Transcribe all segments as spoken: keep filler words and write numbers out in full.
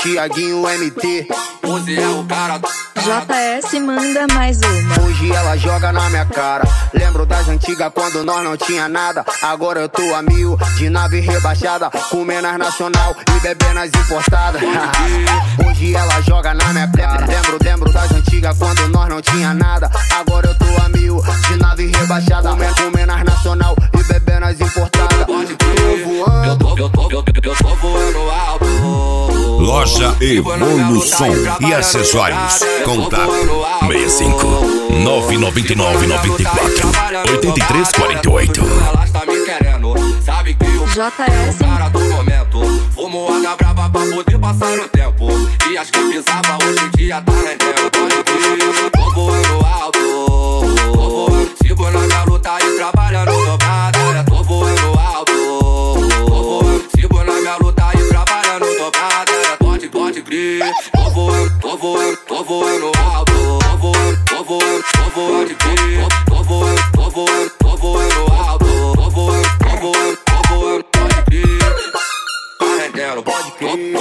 Thiaguinho M T. Você é o cara. J S manda mais uma. Hoje ela joga na minha cara. Lembro das antigas quando nós não tinha nada. Agora eu tô a mil, de nave rebaixada, comendo nas nacional e bebendo nas importadas. Hoje ela joga na minha cara. Lembro, lembro das antigas quando nós não tinha nada. Agora eu tô a mil, de nave rebaixada, comendo, comendo nas nacional e bebendo nas importadas. Eu tô, eu tô, eu tô, eu tô voando alto. Loja Evolução e acessórios. Contato seis cinco nove nove nove nove quatro oito três quatro oito. Ela está me querendo, sabe que o J S cara do momento. Fumo água brava pra poder passar o tempo. E as que pisava hoje em dia tá rendendo. Pode vir, tô voando alto. Tô voando, sigo na minha luta e trabalhando dobrada. Tô voando alto. Tô voando, sigo na minha luta e trabalhando dobrada. Pode, pode crer. Tô voando, tô voando, tô voando alto. Tô voando, tô voando, tô voando crer. Tô voando, tô voando, tô voando alto. Tô voando, tô voando, tô voando, pode crer. Tá rendendo, pode crer.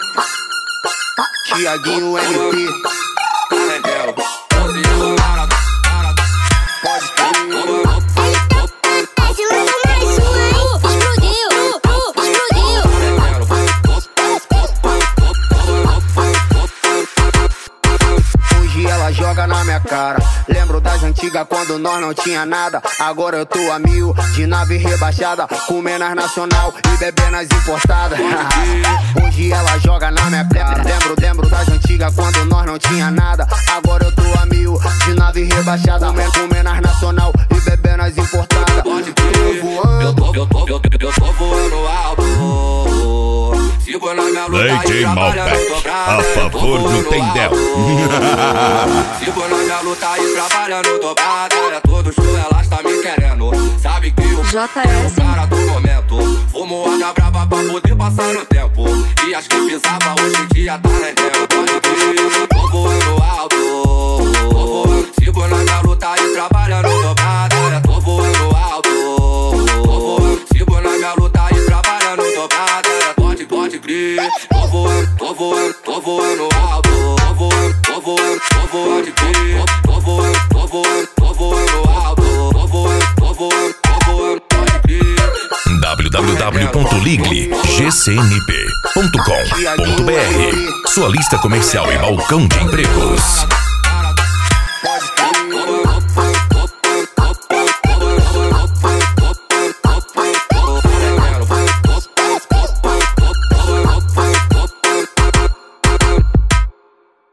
Thiaguinho M T. Tá rendendo, você é o cara, cara. Pode crer. Esse manda mais uma, hein? Explodiu, uh, explodiu. Hoje ela joga na minha cara. Lembro das antigas quando nós não tinha nada. Agora eu tô a mil, de nave rebaixada, comendo nas nacional e bebendo nas importadas. Hoje ela joga na minha cara. Lembro, lembro das antigas quando nós não tinha nada. Agora eu tô a mil, de nave rebaixada, comendo, comendo nas nacional e bebendo nas importadas. Pode crer. Eu tô, eu tô, eu tô, eu tô voando alto. Sigo na minha luta D J e trabalhando Malbec, dobrada. a favor do Tendel. Sigo na minha luta e trabalhando dobrada. Todo show ela está me querendo, sabe que o J é o S cara do momento. Fumo água brava pra poder passar o tempo. E as que pisava hoje em dia tá rendendo. Pode crer, tô voando alto. Tô voando, sigo na minha luta e trabalhando dobrada. Tô voando alto. Tô voando, sigo na minha luta e trabalhando dobrada. Pode, pode crer. Tô voando, tô voando, tô voando alto. Tô voando, tô voando, tô voando crer. Tô voando, tô voando, tô voando alto. Tô voando, tô voando, tô voando, pode crer. w w w ponto ligle g c n p ponto com ponto b r. Sua lista comercial e balcão de empregos.